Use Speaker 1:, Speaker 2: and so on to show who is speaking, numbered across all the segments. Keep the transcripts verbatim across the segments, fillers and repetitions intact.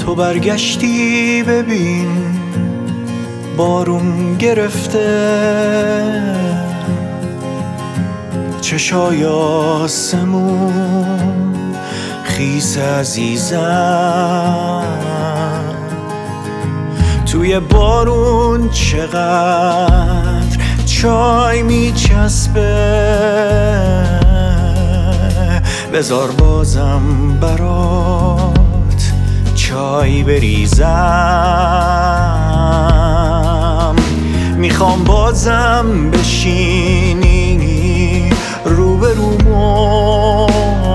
Speaker 1: تو برگشتی ببین بارون گرفته، چشای آسمون خیس عزیزم، توی بارون چقدر چای میچسبه، بذار بازم برات چای بریزم. میخوام بازم بشینی روبرومو،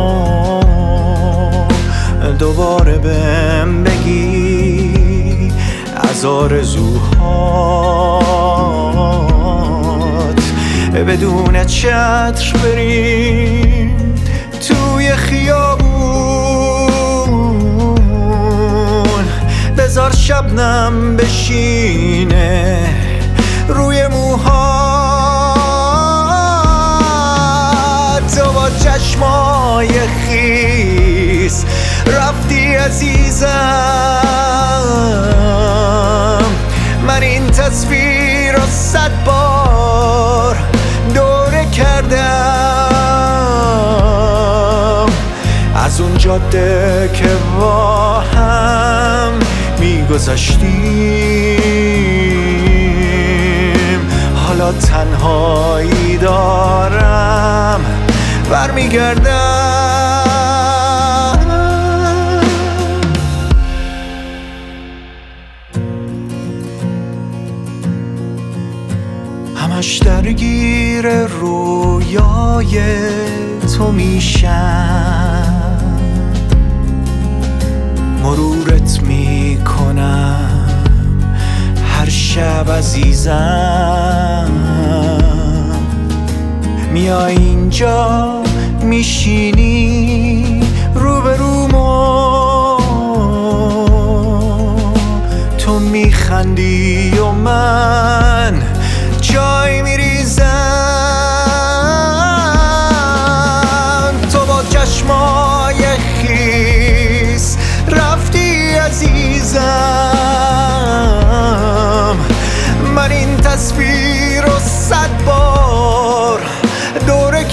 Speaker 1: دوباره بهم بگی از آرزوهات، بدون چتر بریم توی خیابون، بذار شبنم بشینه روی موهات. تو با چشمای خیس رفتی عزیزم، من این تصویر رو صد بار دوره کردم، از اون جاده که با هم میگذشتیم. حالا تنهایی دارم برمیگردم. همش درگیر رویای تو میشم، مرورت میکنم هر شب عزیزم، میای اینجا میشینی روبرومو، تو میخندی و من چای میریزم. تو با چشمای خیس رفتی عزیزم، من این تصویر رو صد بار دوره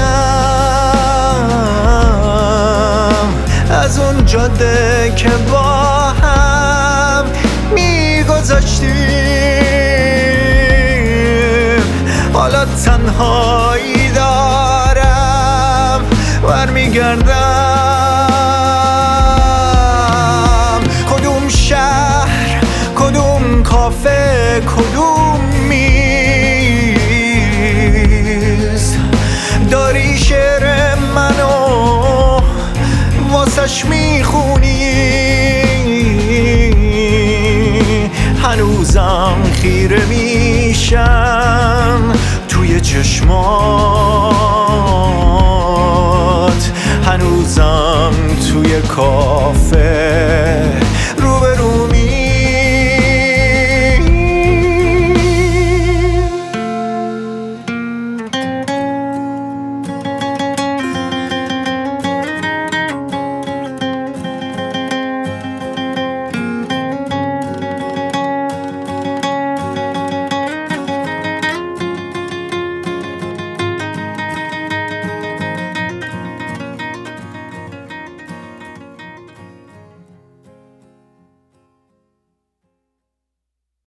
Speaker 1: کردم، از اون جاده که با هم میگذاشتیم. حالا تنهایی دارم برمیگردم. کدوم شهر، کدوم کافه، کدوم میز داری شعر منو واسش میخونی؟ هنوزم خیره میشم توی چشمات، هنوزم توی کافه